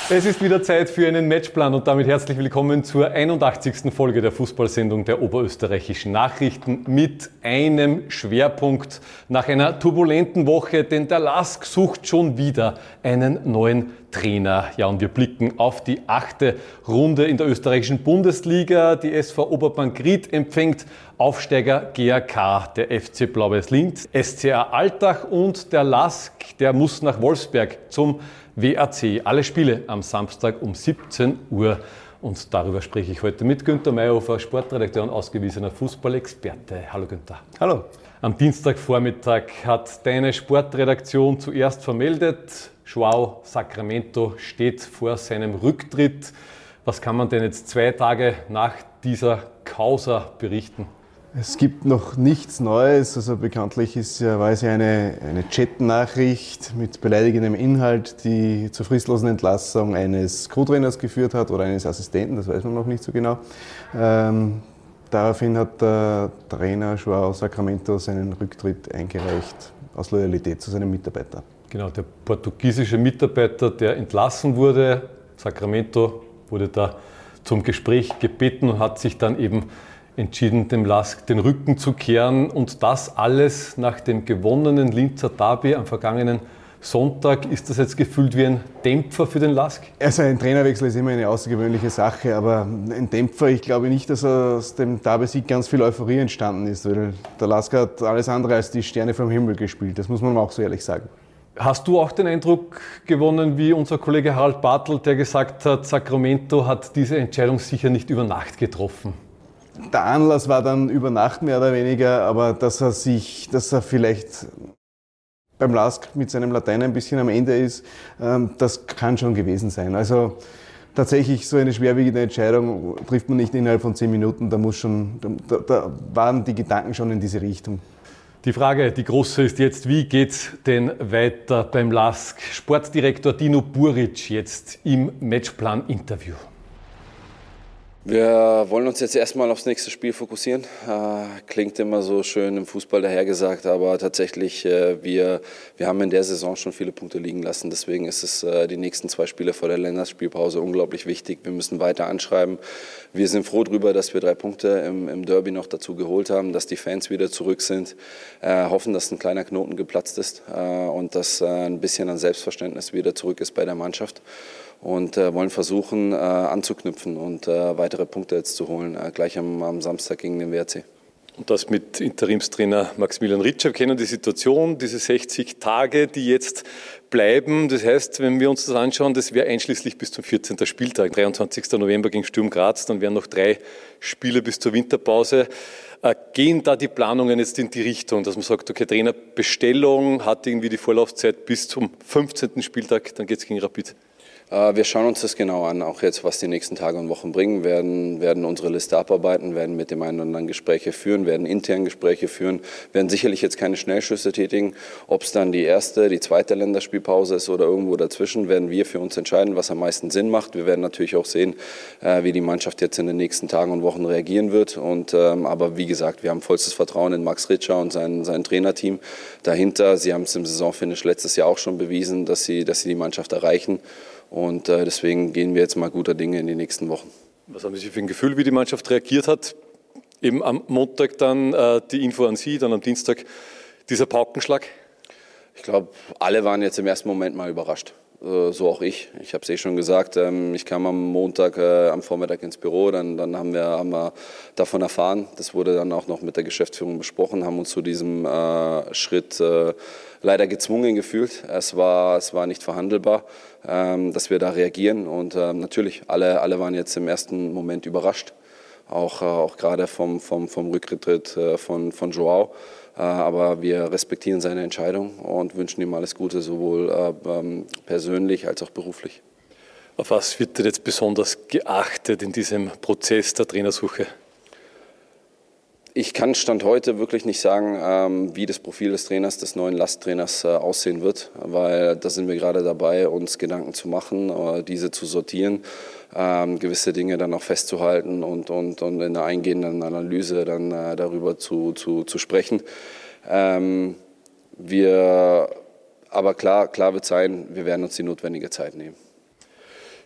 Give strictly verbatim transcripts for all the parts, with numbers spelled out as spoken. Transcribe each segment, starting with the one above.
Es ist wieder Zeit für einen Matchplan und damit herzlich willkommen zur einundachtzigsten Folge der Fußballsendung der Oberösterreichischen Nachrichten mit einem Schwerpunkt nach einer turbulenten Woche, denn der LASK sucht schon wieder einen neuen Trainer. Ja, und wir blicken auf die achte Runde in der österreichischen Bundesliga. Die S V Oberpankrit empfängt Aufsteiger G A K, der F C Blau-Weiß Linz, S C A Altach und der LASK, der muss nach Wolfsberg zum W A C. Alle Spiele am Samstag um siebzehn Uhr. Und darüber spreche ich heute mit Günther Mayhofer, Sportredakteur und ausgewiesener Fußballexperte. Hallo Günther. Hallo. Am Dienstagvormittag hat deine Sportredaktion zuerst vermeldet, João Sacramento steht vor seinem Rücktritt. Was kann man denn jetzt zwei Tage nach dieser Causa berichten? Es gibt noch nichts Neues, also bekanntlich ist ja, war es ja eine, eine Chat-Nachricht mit beleidigendem Inhalt, die zur fristlosen Entlassung eines Co-Trainers geführt hat oder eines Assistenten, das weiß man noch nicht so genau. Ähm, daraufhin hat der Trainer João Sacramento seinen Rücktritt eingereicht, aus Loyalität zu seinem Mitarbeiter. Genau, der portugiesische Mitarbeiter, der entlassen wurde, Sacramento, wurde da zum Gespräch gebeten und hat sich dann eben entschieden, dem LASK den Rücken zu kehren und das alles nach dem gewonnenen Linzer Derby am vergangenen Sonntag. Ist das jetzt gefühlt wie ein Dämpfer für den LASK? Also ein Trainerwechsel ist immer eine außergewöhnliche Sache, aber ein Dämpfer, ich glaube nicht, dass aus dem Derby-Sieg ganz viel Euphorie entstanden ist, weil der LASK hat alles andere als die Sterne vom Himmel gespielt, das muss man auch so ehrlich sagen. Hast du auch den Eindruck gewonnen, wie unser Kollege Harald Bartl, der gesagt hat, Sacramento hat diese Entscheidung sicher nicht über Nacht getroffen? Der Anlass war dann über Nacht mehr oder weniger, aber dass er sich, dass er vielleicht beim LASK mit seinem Latein ein bisschen am Ende ist, das kann schon gewesen sein. Also tatsächlich so eine schwerwiegende Entscheidung trifft man nicht innerhalb von zehn Minuten, da muss schon, da, da waren die Gedanken schon in diese Richtung. Die Frage, die große, ist jetzt, wie geht's denn weiter beim LASK? Sportdirektor Dino Buric jetzt im Matchplan-Interview. Wir wollen uns jetzt erstmal aufs nächste Spiel fokussieren. Äh, klingt immer so schön im Fußball dahergesagt, aber tatsächlich, äh, wir, wir haben in der Saison schon viele Punkte liegen lassen. Deswegen ist es äh, die nächsten zwei Spiele vor der Länderspielpause unglaublich wichtig. Wir müssen weiter anschreiben. Wir sind froh darüber, dass wir drei Punkte im, im Derby noch dazu geholt haben, dass die Fans wieder zurück sind. Äh, hoffen, dass ein kleiner Knoten geplatzt ist äh, und dass äh, ein bisschen an Selbstverständnis wieder zurück ist bei der Mannschaft. Und äh, wollen versuchen äh, anzuknüpfen und äh, weitere Punkte jetzt zu holen, äh, gleich am, am Samstag gegen den W R C. Und das mit Interimstrainer Maximilian Ritscher. Wir kennen die Situation, diese sechzig Tage, die jetzt bleiben. Das heißt, wenn wir uns das anschauen, das wäre einschließlich bis zum vierzehnten Spieltag, dreiundzwanzigsten November gegen Sturm Graz, dann wären noch drei Spiele bis zur Winterpause. Äh, gehen da die Planungen jetzt in die Richtung, dass man sagt, okay, Trainerbestellung hat irgendwie die Vorlaufzeit bis zum fünfzehnten Spieltag, dann geht es gegen Rapid? Wir schauen uns das genau an, auch jetzt, was die nächsten Tage und Wochen bringen, werden, werden unsere Liste abarbeiten, werden mit dem einen oder anderen Gespräche führen, werden intern Gespräche führen, werden sicherlich jetzt keine Schnellschüsse tätigen. Ob es dann die erste, die zweite Länderspielpause ist oder irgendwo dazwischen, werden wir für uns entscheiden, was am meisten Sinn macht. Wir werden natürlich auch sehen, wie die Mannschaft jetzt in den nächsten Tagen und Wochen reagieren wird. Und, ähm, aber wie gesagt, wir haben vollstes Vertrauen in Max Ritscher und sein, sein Trainerteam dahinter. Sie haben es im Saisonfinish letztes Jahr auch schon bewiesen, dass sie, dass sie die Mannschaft erreichen. Und äh, deswegen gehen wir jetzt mal guter Dinge in die nächsten Wochen. Was haben Sie für ein Gefühl, wie die Mannschaft reagiert hat? Eben am Montag dann äh, die Info an Sie, dann am Dienstag dieser Paukenschlag? Ich glaube, alle waren jetzt im ersten Moment mal überrascht. Äh, so auch ich. Ich habe es eh schon gesagt, ähm, ich kam am Montag, äh, am Vormittag ins Büro, dann, dann haben, wir, haben wir davon erfahren. Das wurde dann auch noch mit der Geschäftsführung besprochen, haben uns zu diesem äh, Schritt äh, leider gezwungen gefühlt. Es war, es war nicht verhandelbar, ähm, dass wir da reagieren. Und ähm, natürlich, alle, alle waren jetzt im ersten Moment überrascht. Auch, äh, auch gerade vom, vom, vom Rücktritt äh, von, von João. Äh, aber wir respektieren seine Entscheidung und wünschen ihm alles Gute, sowohl äh, ähm, persönlich als auch beruflich. Auf was wird denn jetzt besonders geachtet in diesem Prozess der Trainersuche? Ich kann Stand heute wirklich nicht sagen, ähm, wie das Profil des Trainers, des neuen LASK-Trainers äh, aussehen wird, weil da sind wir gerade dabei, uns Gedanken zu machen, äh, diese zu sortieren, ähm, gewisse Dinge dann auch festzuhalten und, und, und in der eingehenden Analyse dann äh, darüber zu, zu, zu sprechen. Ähm, wir, aber klar, klar wird sein, wir werden uns die notwendige Zeit nehmen.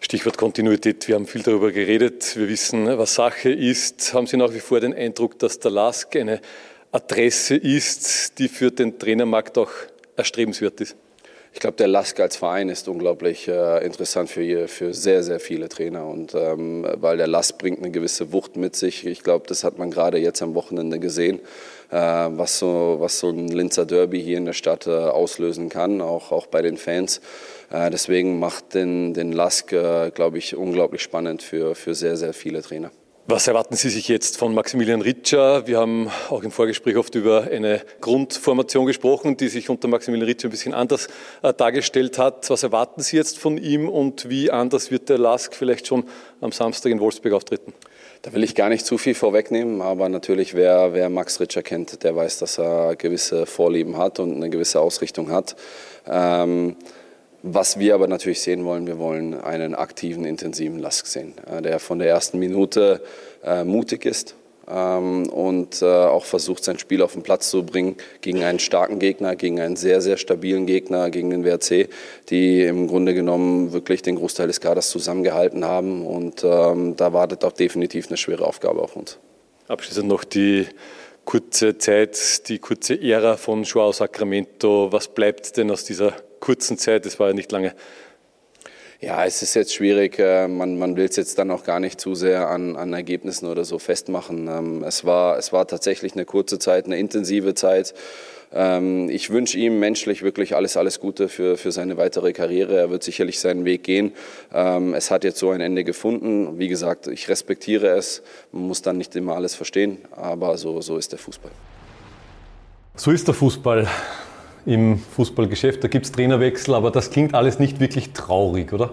Stichwort Kontinuität, wir haben viel darüber geredet, wir wissen, was Sache ist. Haben Sie nach wie vor den Eindruck, dass der Lask eine Adresse ist, die für den Trainermarkt auch erstrebenswert ist? Ich glaube, der Lask als Verein ist unglaublich äh, interessant für, für sehr, sehr viele Trainer. Und ähm, weil der Lask bringt eine gewisse Wucht mit sich. Ich glaube, das hat man gerade jetzt am Wochenende gesehen, äh, was, so, was so ein Linzer Derby hier in der Stadt äh, auslösen kann, auch, auch bei den Fans. Äh, deswegen macht den, den Lask, äh, glaube ich, unglaublich spannend für, für sehr, sehr viele Trainer. Was erwarten Sie sich jetzt von Maximilian Ritscher? Wir haben auch im Vorgespräch oft über eine Grundformation gesprochen, die sich unter Maximilian Ritscher ein bisschen anders äh, dargestellt hat. Was erwarten Sie jetzt von ihm und wie anders wird der Lask vielleicht schon am Samstag in Wolfsburg auftreten? Da will ich gar nicht zu viel vorwegnehmen, aber natürlich, wer, wer Max Ritscher kennt, der weiß, dass er gewisse Vorlieben hat und eine gewisse Ausrichtung hat. Ähm, Was wir aber natürlich sehen wollen, wir wollen einen aktiven, intensiven Lask sehen, der von der ersten Minute äh, mutig ist ähm, und äh, auch versucht, sein Spiel auf den Platz zu bringen gegen einen starken Gegner, gegen einen sehr, sehr stabilen Gegner, gegen den W R C, die im Grunde genommen wirklich den Großteil des Kaders zusammengehalten haben. Und ähm, da wartet auch definitiv eine schwere Aufgabe auf uns. Abschließend noch die kurze Zeit, die kurze Ära von João Sacramento. Was bleibt denn aus dieser kurzen Zeit? Das war ja nicht lange. Ja, es ist jetzt schwierig. Man, man will es jetzt dann auch gar nicht zu sehr an, an Ergebnissen oder so festmachen. Es war, es war tatsächlich eine kurze Zeit, eine intensive Zeit. Ich wünsche ihm menschlich wirklich alles, alles Gute für, für seine weitere Karriere. Er wird sicherlich seinen Weg gehen. Es hat jetzt so ein Ende gefunden. Wie gesagt, ich respektiere es. Man muss dann nicht immer alles verstehen, aber so, so ist der Fußball. So ist der Fußball im Fußballgeschäft. Da gibt es Trainerwechsel, aber das klingt alles nicht wirklich traurig, oder?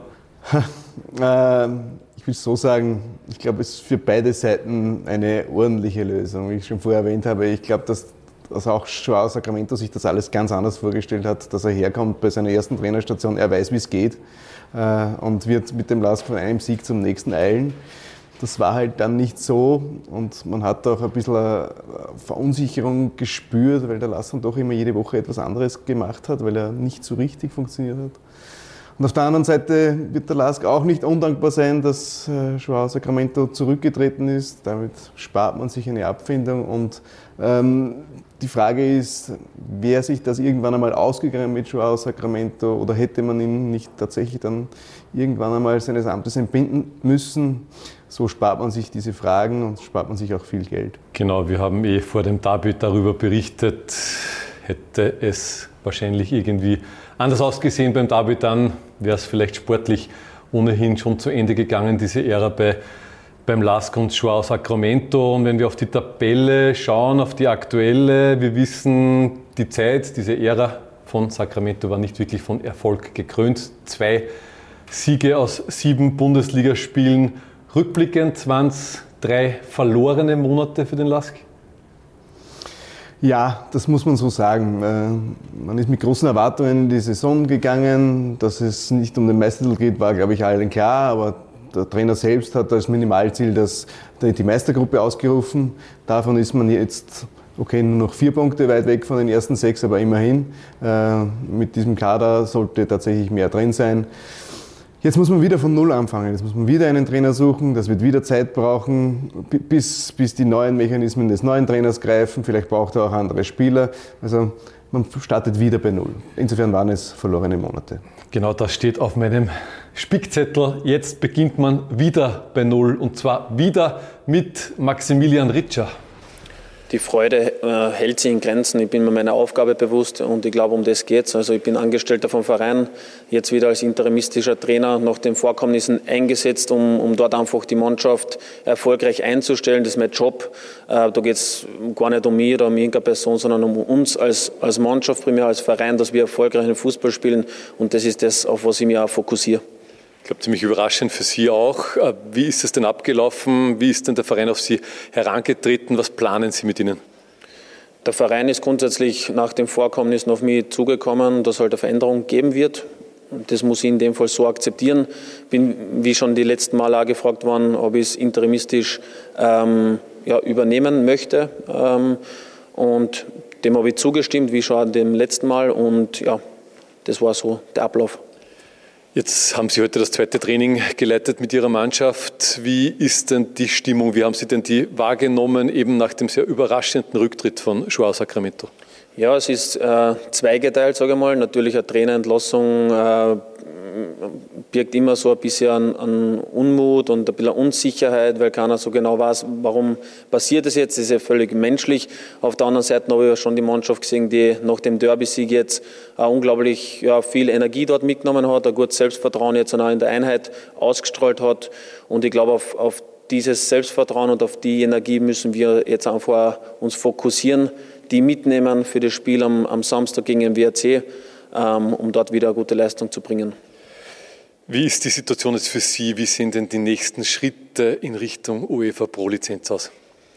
Ich will es so sagen, ich glaube, es ist für beide Seiten eine ordentliche Lösung. Wie ich schon vorher erwähnt habe, ich glaube, dass dass auch João Sacramento sich das alles ganz anders vorgestellt hat, dass er herkommt bei seiner ersten Trainerstation, er weiß, wie es geht äh, und wird mit dem Lask von einem Sieg zum nächsten eilen. Das war halt dann nicht so und man hat auch ein bisschen eine Verunsicherung gespürt, weil der Lask dann doch immer jede Woche etwas anderes gemacht hat, weil er nicht so richtig funktioniert hat. Und auf der anderen Seite wird der Lask auch nicht undankbar sein, dass äh, João Sacramento zurückgetreten ist. Damit spart man sich eine Abfindung und ähm, die Frage ist, wäre sich das irgendwann einmal ausgegangen mit João Sacramento oder hätte man ihn nicht tatsächlich dann irgendwann einmal seines Amtes entbinden müssen? So spart man sich diese Fragen und spart man sich auch viel Geld. Genau, wir haben eh vor dem Derby darüber berichtet, hätte es wahrscheinlich irgendwie anders ausgesehen beim Derby, dann wäre es vielleicht sportlich ohnehin schon zu Ende gegangen, diese Ära bei beim Lask und João Sacramento. Und wenn wir auf die Tabelle schauen, auf die aktuelle, wir wissen, die Zeit, diese Ära von Sacramento war nicht wirklich von Erfolg gekrönt. Zwei Siege aus sieben Bundesligaspielen. Rückblickend waren es drei verlorene Monate für den Lask? Ja, das muss man so sagen. Man ist mit großen Erwartungen in die Saison gegangen. Dass es nicht um den Meistertitel geht, war, glaube ich, allen klar. Aber der Trainer selbst hat als Minimalziel das, die Meistergruppe ausgerufen. Davon ist man jetzt, okay, nur noch vier Punkte weit weg von den ersten sechs, aber immerhin. Äh, mit diesem Kader sollte tatsächlich mehr drin sein. Jetzt muss man wieder von Null anfangen. Jetzt muss man wieder einen Trainer suchen. Das wird wieder Zeit brauchen, bis, bis die neuen Mechanismen des neuen Trainers greifen. Vielleicht braucht er auch andere Spieler. Also man startet wieder bei Null. Insofern waren es verlorene Monate. Genau, das steht auf meinem Spickzettel. Jetzt beginnt man wieder bei Null und zwar wieder mit Maximilian Ritscher. Die Freude äh, hält sich in Grenzen. Ich bin mir meiner Aufgabe bewusst und ich glaube, um das geht's. Also ich bin Angestellter vom Verein, jetzt wieder als interimistischer Trainer nach den Vorkommnissen eingesetzt, um, um dort einfach die Mannschaft erfolgreich einzustellen. Das ist mein Job. Äh, da geht's gar nicht um mich oder um irgendeine Person, sondern um uns als, als Mannschaft, primär als Verein, dass wir erfolgreichen Fußball spielen. Und das ist das, auf was ich mich auch fokussiere. Ich glaube, ziemlich überraschend für Sie auch. Wie ist es denn abgelaufen? Wie ist denn der Verein auf Sie herangetreten? Was planen Sie mit Ihnen? Der Verein ist grundsätzlich nach den Vorkommnissen auf mich zugekommen, dass es halt eine Veränderung geben wird. Das muss ich in dem Fall so akzeptieren. Bin, wie schon die letzten Mal auch gefragt worden, ob ich es interimistisch ähm, ja, übernehmen möchte. Ähm, und dem habe ich zugestimmt, wie schon dem letzten Mal. Und ja, das war so der Ablauf. Jetzt haben Sie heute das zweite Training geleitet mit Ihrer Mannschaft. Wie ist denn die Stimmung? Wie haben Sie denn die wahrgenommen, eben nach dem sehr überraschenden Rücktritt von João Sacramento? Ja, es ist äh, zweigeteilt, sage ich mal. Natürlich eine Trainerentlassung äh, birgt immer so ein bisschen an, an Unmut und ein bisschen Unsicherheit, weil keiner so genau weiß, warum passiert es jetzt. Das ist ja völlig menschlich. Auf der anderen Seite habe ich ja schon die Mannschaft gesehen, die nach dem Derby-Sieg jetzt äh, unglaublich ja, viel Energie dort mitgenommen hat, ein gutes Selbstvertrauen jetzt auch in der Einheit ausgestrahlt hat. Und ich glaube, auf, auf dieses Selbstvertrauen und auf die Energie müssen wir jetzt einfach uns fokussieren, die mitnehmen für das Spiel am, am Samstag gegen den W R C, ähm, um dort wieder eine gute Leistung zu bringen. Wie ist die Situation jetzt für Sie? Wie sehen denn die nächsten Schritte in Richtung UEFA Pro-Lizenz aus?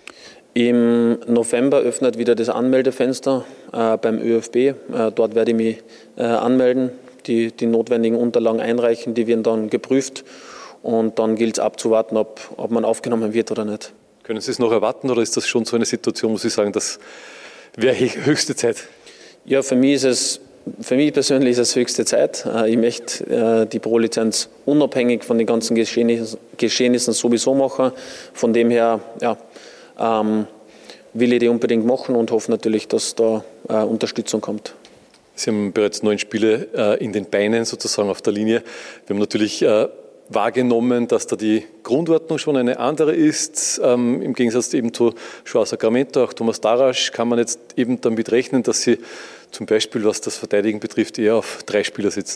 Im November öffnet wieder das Anmeldefenster äh, beim ÖFB. Äh, dort werde ich mich äh, anmelden, die, die notwendigen Unterlagen einreichen, die werden dann geprüft und dann gilt es abzuwarten, ob, ob man aufgenommen wird oder nicht. Können Sie es noch erwarten oder ist das schon so eine Situation, wo Sie sagen, das wäre höchste Zeit? Ja, für mich ist es Für mich persönlich ist es höchste Zeit. Ich möchte die Pro-Lizenz unabhängig von den ganzen Geschehnissen sowieso machen. Von dem her ja, ähm, will ich die unbedingt machen und hoffe natürlich, dass da äh, Unterstützung kommt. Sie haben bereits neun Spiele äh, in den Beinen sozusagen auf der Linie. Wir haben natürlich äh, wahrgenommen, dass da die Grundordnung schon eine andere ist. Ähm, Im Gegensatz eben zu João Sacramento, auch Thomas Darasch, kann man jetzt eben damit rechnen, dass Sie zum Beispiel, was das Verteidigen betrifft, eher auf drei Spieler sitzen?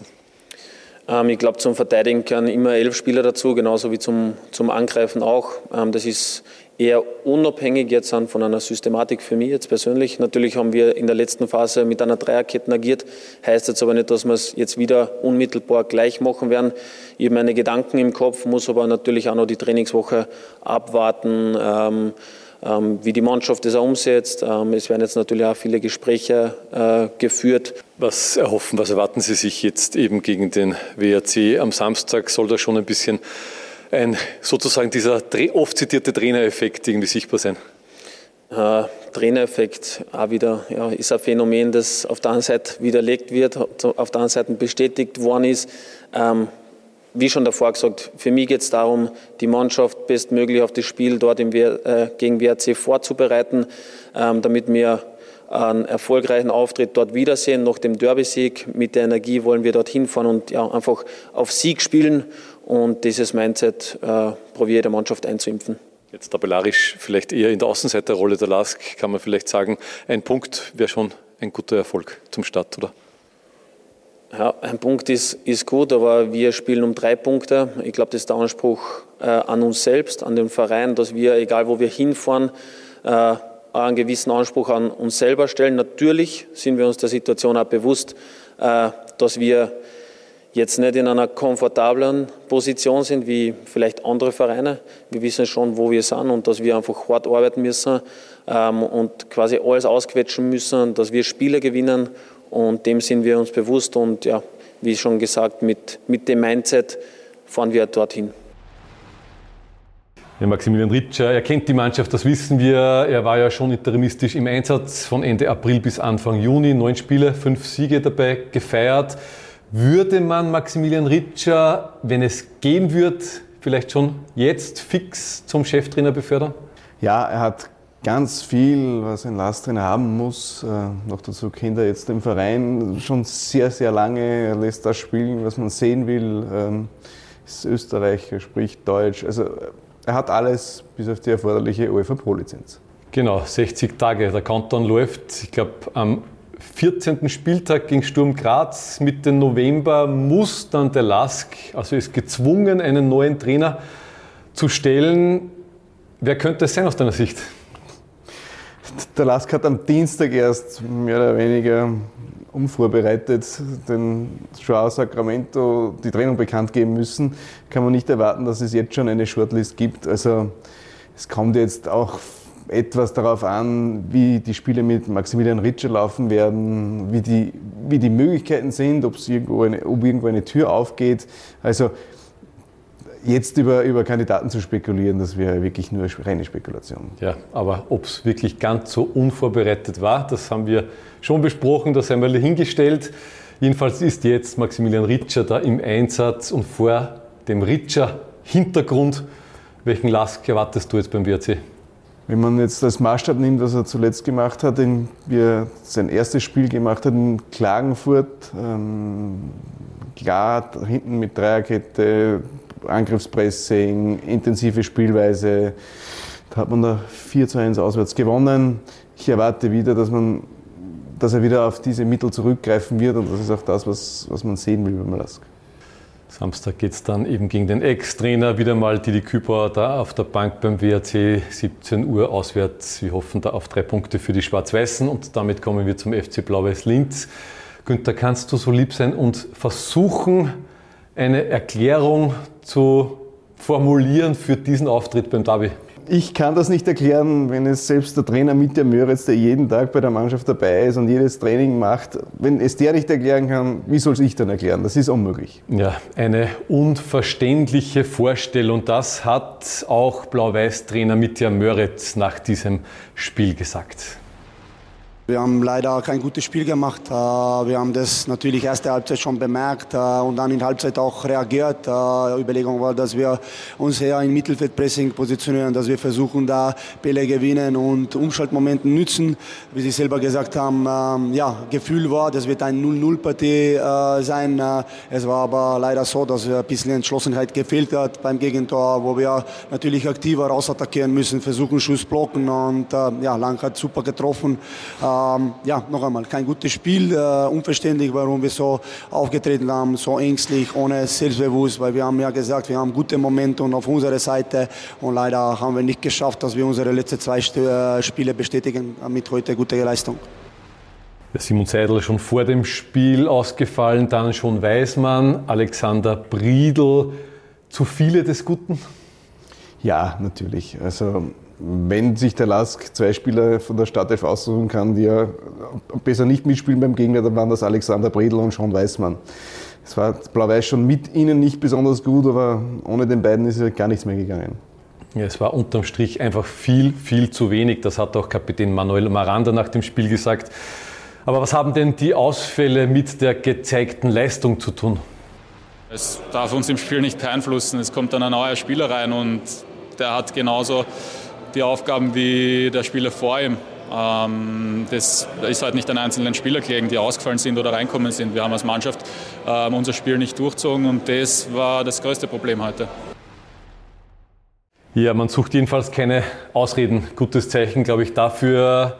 Ähm, ich glaube, zum Verteidigen gehören immer elf Spieler dazu, genauso wie zum, zum Angreifen auch. Ähm, das ist eher unabhängig jetzt von einer Systematik für mich jetzt persönlich. Natürlich haben wir in der letzten Phase mit einer Dreierkette agiert, heißt jetzt aber nicht, dass wir es jetzt wieder unmittelbar gleich machen werden. Ich habe meine Gedanken im Kopf, muss aber natürlich auch noch die Trainingswoche abwarten, ähm, ähm, wie die Mannschaft das auch umsetzt. Ähm, es werden jetzt natürlich auch viele Gespräche äh, geführt. Was erhoffen, was erwarten Sie sich jetzt eben gegen den W R C am Samstag? Soll da schon ein bisschen ein sozusagen dieser oft zitierte Trainereffekt irgendwie sichtbar sein? Äh, Trainereffekt auch wieder, ja, ist ein Phänomen, das auf der einen Seite widerlegt wird, auf der anderen Seite bestätigt worden ist. Ähm, wie schon davor gesagt, für mich geht es darum, die Mannschaft bestmöglich auf das Spiel dort im w- äh, gegen W R C vorzubereiten, ähm, damit wir einen erfolgreichen Auftritt dort wiedersehen. Nach dem Derby-Sieg mit der Energie wollen wir dort hinfahren und ja, einfach auf Sieg spielen. Und dieses Mindset äh, probiere ich der Mannschaft einzuimpfen. Jetzt tabellarisch vielleicht eher in der Außenseiterrolle der L A S K, kann man vielleicht sagen, ein Punkt wäre schon ein guter Erfolg zum Start, oder? Ja, ein Punkt ist, ist gut, aber wir spielen um drei Punkte. Ich glaube, das ist der Anspruch äh, an uns selbst, an den Verein, dass wir, egal wo wir hinfahren, äh, einen gewissen Anspruch an uns selber stellen. Natürlich sind wir uns der Situation auch bewusst, äh, dass wir jetzt nicht in einer komfortablen Position sind wie vielleicht andere Vereine. Wir wissen schon, wo wir sind und dass wir einfach hart arbeiten müssen ähm, und quasi alles ausquetschen müssen, dass wir Spiele gewinnen und dem sind wir uns bewusst und ja, wie schon gesagt, mit, mit dem Mindset fahren wir dorthin. Ja, Maximilian Ritscher, er kennt die Mannschaft, das wissen wir. Er war ja schon interimistisch im Einsatz von Ende April bis Anfang Juni. Neun Spiele, fünf Siege dabei gefeiert. Würde man Maximilian Ritscher, wenn es gehen wird, vielleicht schon jetzt fix zum Cheftrainer befördern? Ja, er hat ganz viel, was ein L A S-Trainer haben muss. Äh, noch dazu kennt er jetzt den Verein schon sehr, sehr lange. Er lässt das spielen, was man sehen will. Ähm, ist Österreicher, spricht Deutsch. Also er hat alles bis auf die erforderliche UEFA Pro-Lizenz. Genau, sechzig Tage, der Countdown läuft. Ich glaube, am vierzehnten Spieltag gegen Sturm Graz, Mitte November, muss dann der L A S K, also ist gezwungen, einen neuen Trainer zu stellen. Wer könnte es sein aus deiner Sicht? Der L A S K hat am Dienstag erst mehr oder weniger unvorbereitet den João Sacramento die Trennung bekannt geben müssen. Kann man nicht erwarten, dass es jetzt schon eine Shortlist gibt. Also es kommt jetzt auch etwas darauf an, wie die Spiele mit Maximilian Ritscher laufen werden, wie die, wie die Möglichkeiten sind, ob es irgendwo eine, ob irgendwo eine Tür aufgeht. Also jetzt über, über Kandidaten zu spekulieren, das wäre wirklich nur reine Spekulation. Ja, aber ob es wirklich ganz so unvorbereitet war, das haben wir schon besprochen, das haben wir hingestellt. Jedenfalls ist jetzt Maximilian Ritscher da im Einsatz und vor dem Ritscher-Hintergrund, welchen Lask erwartest du jetzt beim W R C? Wenn man jetzt als Maßstab nimmt, was er zuletzt gemacht hat, wie er sein erstes Spiel gemacht hat in Klagenfurt, ähm, klar hinten mit Dreierkette, Angriffspressing, intensive Spielweise, da hat man da vier zu eins auswärts gewonnen. Ich erwarte wieder, dass, man, dass er wieder auf diese Mittel zurückgreifen wird und das ist auch das, was, was man sehen will beim Lask. Samstag geht es dann eben gegen den Ex-Trainer wieder mal Didi Kübauer da auf der Bank beim W R C, siebzehn Uhr auswärts. Wir hoffen da auf drei Punkte für die Schwarz-Weißen und damit kommen wir zum F C Blau-Weiß Linz. Günther, kannst du so lieb sein und versuchen, eine Erklärung zu formulieren für diesen Auftritt beim Derby? Ich kann das nicht erklären, wenn es selbst der Trainer Mitja Möritz, der jeden Tag bei der Mannschaft dabei ist und jedes Training macht, wenn es der nicht erklären kann, wie soll es ich dann erklären? Das ist unmöglich. Ja, eine unverständliche Vorstellung. Das hat auch Blau-Weiß-Trainer Mitja Möritz nach diesem Spiel gesagt. Wir haben leider kein gutes Spiel gemacht. Wir haben das natürlich erste Halbzeit schon bemerkt und dann in Halbzeit auch reagiert. Die Überlegung war, dass wir uns eher im Mittelfeldpressing positionieren, dass wir versuchen, da Bälle gewinnen und Umschaltmomente nützen. Wie Sie selber gesagt haben, ja, Gefühl war, das wird eine null null Partie sein. Es war aber leider so, dass ein bisschen Entschlossenheit gefehlt hat beim Gegentor, wo wir natürlich aktiver rausattackieren müssen, versuchen Schuss blocken und ja, Lang hat super getroffen. Ähm, ja, noch einmal, kein gutes Spiel, äh, unverständlich, warum wir so aufgetreten haben, so ängstlich, ohne Selbstbewusst, weil wir haben ja gesagt, wir haben gute Momente und auf unserer Seite und leider haben wir nicht geschafft, dass wir unsere letzten zwei äh, Spiele bestätigen, mit heute gute Leistung. Simon Seidel schon vor dem Spiel ausgefallen, dann schon Weismann, Alexander Briedl, zu viele des Guten? Ja, natürlich. Also wenn sich der Lask zwei Spieler von der Startelf aussuchen kann, die ja besser nicht mitspielen beim Gegner, dann waren das Alexander Briedl und Sean Weismann. Es war Blau-Weiß schon mit ihnen nicht besonders gut, aber ohne den beiden ist ja gar nichts mehr gegangen. Ja, es war unterm Strich einfach viel, viel zu wenig. Das hat auch Kapitän Manuel Maranda nach dem Spiel gesagt. Aber was haben denn die Ausfälle mit der gezeigten Leistung zu tun? Es darf uns im Spiel nicht beeinflussen. Es kommt dann ein neuer Spieler rein und der hat genauso die Aufgaben wie der Spieler vor ihm. Ähm, das ist halt nicht an einzelnen Spieler gelegen, die ausgefallen sind oder reinkommen sind. Wir haben als Mannschaft ähm, unser Spiel nicht durchzogen und das war das größte Problem heute. Ja, man sucht jedenfalls keine Ausreden. Gutes Zeichen, glaube ich, dafür.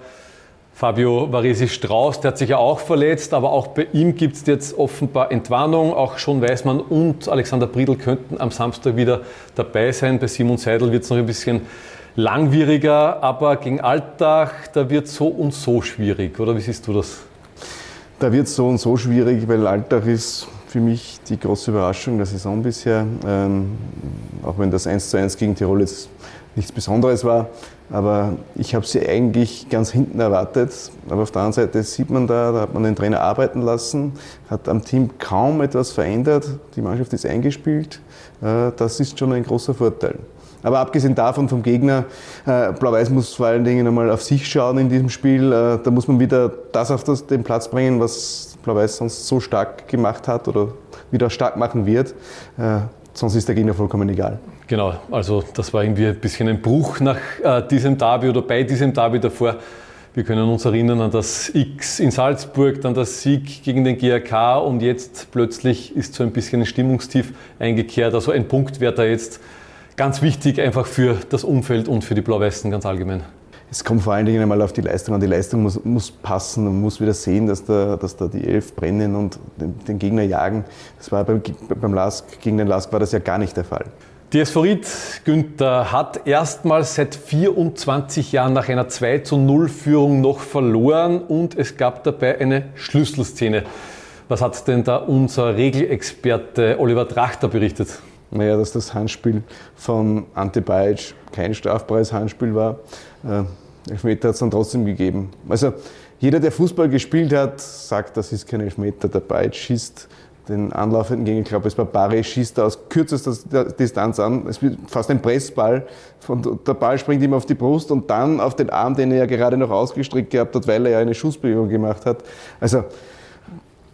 Fabio Varesi-Strauß, der hat sich ja auch verletzt, aber auch bei ihm gibt es jetzt offenbar Entwarnung. Auch schon Weismann und Alexander Briedl könnten am Samstag wieder dabei sein. Bei Simon Seidel wird es noch ein bisschen langwieriger, aber gegen Altach, da wird so und so schwierig, oder wie siehst du das? Da wird es so und so schwierig, weil Altach ist für mich die große Überraschung der Saison bisher. Ähm, auch wenn das eins zu eins gegen Tirol jetzt nichts Besonderes war, aber ich habe sie eigentlich ganz hinten erwartet. Aber auf der anderen Seite sieht man da, da hat man den Trainer arbeiten lassen, hat am Team kaum etwas verändert, die Mannschaft ist eingespielt. Äh, das ist schon ein großer Vorteil. Aber abgesehen davon vom Gegner, äh, Blau-Weiß muss vor allen Dingen einmal auf sich schauen in diesem Spiel. Äh, da muss man wieder das auf das, den Platz bringen, was Blau-Weiß sonst so stark gemacht hat oder wieder stark machen wird. Äh, sonst ist der Gegner vollkommen egal. Genau, also das war irgendwie ein bisschen ein Bruch nach äh, diesem Derby oder bei diesem Derby davor. Wir können uns erinnern an das X in Salzburg, dann das Sieg gegen den G A K und jetzt plötzlich ist so ein bisschen ein Stimmungstief eingekehrt. Also ein Punkt wäre da jetzt ganz wichtig, einfach für das Umfeld und für die Blau-Weißen ganz allgemein. Es kommt vor allen Dingen einmal auf die Leistung an. Die Leistung muss, muss passen. Man muss wieder sehen, dass da, dass da die Elf brennen und den, den Gegner jagen. Das war beim, beim Lask, gegen den Lask war das ja gar nicht der Fall. Die S V Ried, Günther, hat erstmals seit vierundzwanzig Jahren nach einer zwei zu null Führung noch verloren und es gab dabei eine Schlüsselszene. Was hat denn da unser Regelexperte Oliver Trachter berichtet? Naja, dass das Handspiel von Ante Bajic kein strafbares Handspiel war. Äh, Elfmeter hat es dann trotzdem gegeben. Also jeder, der Fußball gespielt hat, sagt, das ist kein Elfmeter. Der Bajic schießt den anlaufenden Gegner, ich glaube es war Barre, schießt aus kürzester Distanz an. Es wird fast ein Pressball. Der Ball springt ihm auf die Brust und dann auf den Arm, den er ja gerade noch ausgestreckt gehabt hat, weil er ja eine Schussbewegung gemacht hat. Also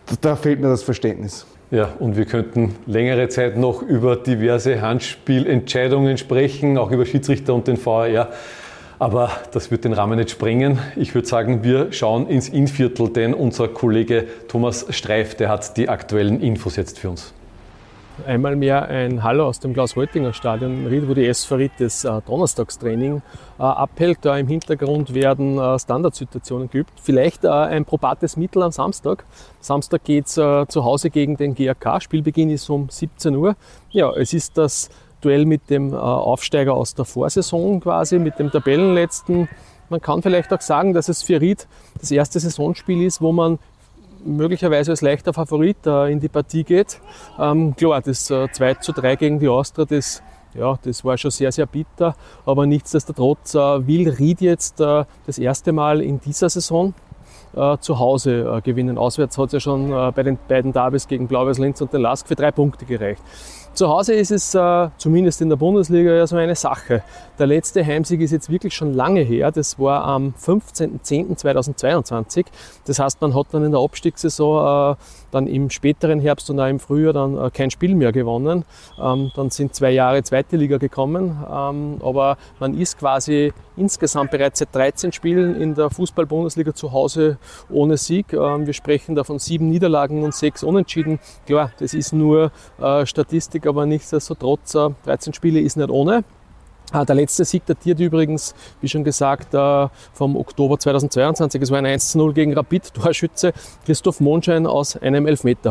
Da fehlt mir das Verständnis. Ja, und wir könnten längere Zeit noch über diverse Handspielentscheidungen sprechen, auch über Schiedsrichter und den V A R. Aber das wird den Rahmen nicht sprengen. Ich würde sagen, wir schauen ins Innviertel, denn unser Kollege Thomas Streif, der hat die aktuellen Infos jetzt für uns. Einmal mehr ein Hallo aus dem Klaus-Holtinger-Stadion in Ried, wo die S V Ried das äh, Donnerstagstraining äh, abhält. Da im Hintergrund werden äh, Standardsituationen geübt. Vielleicht äh, ein probates Mittel am Samstag. Samstag geht es äh, zu Hause gegen den G A K. Spielbeginn ist um siebzehn Uhr. Ja, es ist das Duell mit dem äh, Aufsteiger aus der Vorsaison quasi, mit dem Tabellenletzten. Man kann vielleicht auch sagen, dass es für Ried das erste Saisonspiel ist, wo man möglicherweise als leichter Favorit äh, in die Partie geht. Ähm, klar, das äh, zwei zu drei gegen die Austria, das, ja, das war schon sehr, sehr bitter, aber nichtsdestotrotz äh, will Ried jetzt äh, das erste Mal in dieser Saison äh, zu Hause äh, gewinnen. Auswärts hat es ja schon äh, bei den beiden Derbys gegen Blau-Weiß Linz und den Lask für drei Punkte gereicht. Zu Hause ist es äh, zumindest in der Bundesliga ja so eine Sache. Der letzte Heimsieg ist jetzt wirklich schon lange her. Das war am fünfzehnten zehnten zweitausendzweiundzwanzig. Das heißt, man hat dann in der Abstiegssaison äh, dann im späteren Herbst und auch im Frühjahr dann äh, kein Spiel mehr gewonnen. Ähm, dann sind zwei Jahre zweite Liga gekommen. Ähm, aber man ist quasi insgesamt bereits seit dreizehn Spielen in der Fußball-Bundesliga zu Hause ohne Sieg. Ähm, wir sprechen da von sieben Niederlagen und sechs Unentschieden. Klar, das ist nur äh, Statistik, aber nichtsdestotrotz, äh, dreizehn Spiele ist nicht ohne. Äh, der letzte Sieg datiert übrigens, wie schon gesagt, äh, vom Oktober zweitausendzweiundzwanzig. Es war ein eins zu null gegen Rapid, Torschütze Christoph Mondschein aus einem Elfmeter.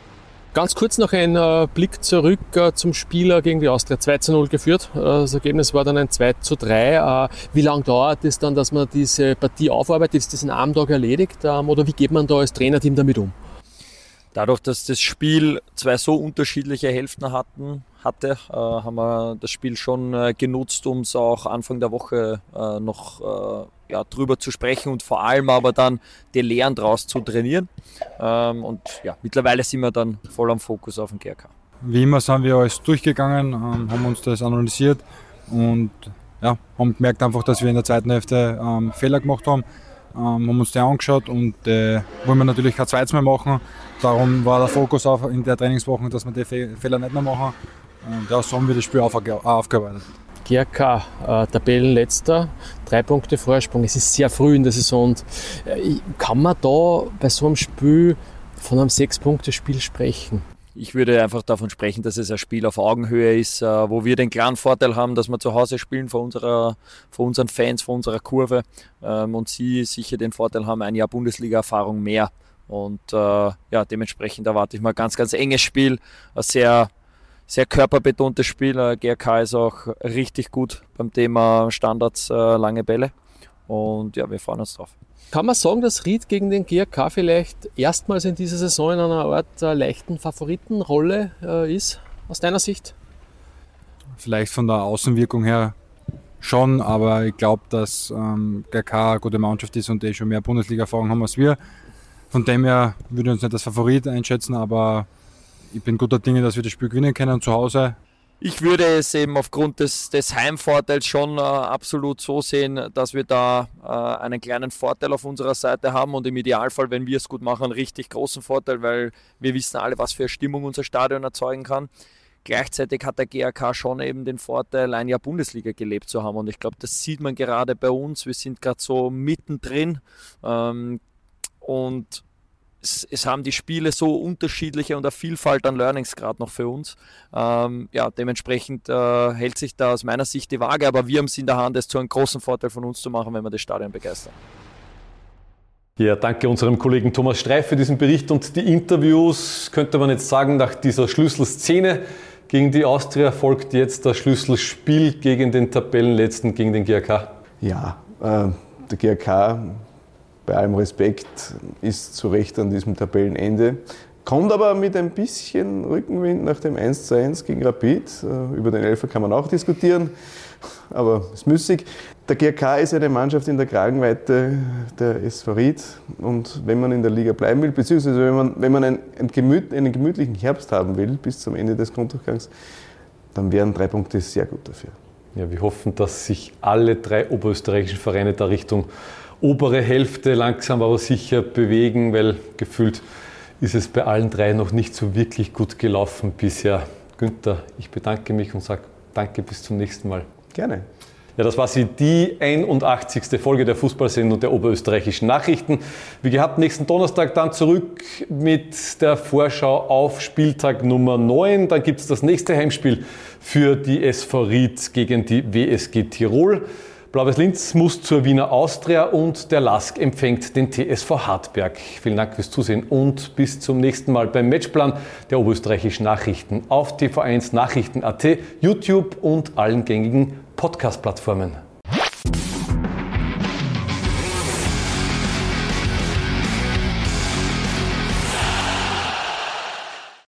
Ganz kurz noch ein äh, Blick zurück äh, zum Spieler gegen die Austria. zwei zu null geführt. Äh, das Ergebnis war dann ein zwei zu drei. Äh, wie lange dauert es dann, dass man diese Partie aufarbeitet? Ist das in einem Tag erledigt? Ähm, oder wie geht man da als Trainerteam damit um? Dadurch, dass das Spiel zwei so unterschiedliche Hälften hatten, hatte, äh, haben wir das Spiel schon äh, genutzt, um es auch Anfang der Woche äh, noch äh, ja, drüber zu sprechen und vor allem aber dann die Lehren draus zu trainieren. Ähm, und ja, mittlerweile sind wir dann voll am Fokus auf den G A K. Wie immer sind wir alles durchgegangen, ähm, haben uns das analysiert und ja, haben gemerkt einfach, dass wir in der zweiten Hälfte ähm, Fehler gemacht haben. Ähm, haben uns die angeschaut und äh, wollen wir natürlich kein zweites mehr machen. Darum war der Fokus auf in der Trainingswoche, dass wir die Fe- Fehler nicht mehr machen. Und ja, so haben wir das Spiel aufge- aufgearbeitet. G A K, äh, Tabellenletzter, drei Punkte Vorsprung. Es ist sehr früh in der Saison. Und, äh, kann man da bei so einem Spiel von einem Sechs-Punkte-Spiel sprechen? Ich würde einfach davon sprechen, dass es ein Spiel auf Augenhöhe ist, wo wir den klaren Vorteil haben, dass wir zu Hause spielen vor, unserer, vor unseren Fans, vor unserer Kurve und sie sicher den Vorteil haben, ein Jahr Bundesliga-Erfahrung mehr. Und äh, ja, dementsprechend erwarte ich mal ein ganz, ganz enges Spiel, ein sehr, sehr körperbetontes Spiel. G A K ist auch richtig gut beim Thema Standards, äh, lange Bälle und ja, wir freuen uns drauf. Kann man sagen, dass Ried gegen den G A K vielleicht erstmals in dieser Saison in einer Art äh, leichten Favoritenrolle äh, ist, aus deiner Sicht? Vielleicht von der Außenwirkung her schon, aber ich glaube, dass ähm, G A K eine gute Mannschaft ist und die schon mehr Bundesliga-Erfahrung haben als wir. Von dem her würde ich uns nicht als Favorit einschätzen, aber ich bin guter Dinge, dass wir das Spiel gewinnen können zu Hause. Ich würde es eben aufgrund des, des Heimvorteils schon äh, absolut so sehen, dass wir da äh, einen kleinen Vorteil auf unserer Seite haben und im Idealfall, wenn wir es gut machen, einen richtig großen Vorteil, weil wir wissen alle, was für eine Stimmung unser Stadion erzeugen kann. Gleichzeitig hat der G A K schon eben den Vorteil, ein Jahr Bundesliga gelebt zu haben und ich glaube, das sieht man gerade bei uns. Wir sind gerade so mittendrin ähm, und Es, es haben die Spiele so unterschiedliche und eine Vielfalt an Learnings gerade noch für uns. Ähm, ja, dementsprechend äh, hält sich da aus meiner Sicht die Waage, aber wir haben es in der Hand, es zu einem großen Vorteil von uns zu machen, wenn wir das Stadion begeistern. Ja, danke unserem Kollegen Thomas Streif für diesen Bericht und die Interviews. Könnte man jetzt sagen, nach dieser Schlüsselszene gegen die Austria folgt jetzt das Schlüsselspiel gegen den Tabellenletzten, gegen den G A K? Ja, äh, der G A K, bei allem Respekt, ist zu Recht an diesem Tabellenende. Kommt aber mit ein bisschen Rückenwind nach dem eins zu eins gegen Rapid. Über den Elfer kann man auch diskutieren, aber ist müßig. Der G A K ist eine Mannschaft in der Kragenweite der S V Ried. Und wenn man in der Liga bleiben will, beziehungsweise wenn man, wenn man einen, einen, gemüt, einen gemütlichen Herbst haben will, bis zum Ende des Grunddurchgangs, dann wären drei Punkte sehr gut dafür. Ja, wir hoffen, dass sich alle drei oberösterreichischen Vereine da Richtung obere Hälfte langsam aber sicher bewegen, weil gefühlt ist es bei allen drei noch nicht so wirklich gut gelaufen bisher. Günther, ich bedanke mich und sage danke, bis zum nächsten Mal. Gerne. Ja, das war sie, die einundachtzigste Folge der Fußballsendung der Oberösterreichischen Nachrichten. Wie gehabt, nächsten Donnerstag dann zurück mit der Vorschau auf Spieltag Nummer neun. Dann gibt es das nächste Heimspiel für die S V Ried gegen die W S G Tirol. Blau-Weiß Linz muss zur Wiener Austria und der LASK empfängt den T S V Hartberg. Vielen Dank fürs Zusehen und bis zum nächsten Mal beim Matchplan der Oberösterreichischen Nachrichten auf T V eins Nachrichten punkt at, YouTube und allen gängigen Podcast-Plattformen.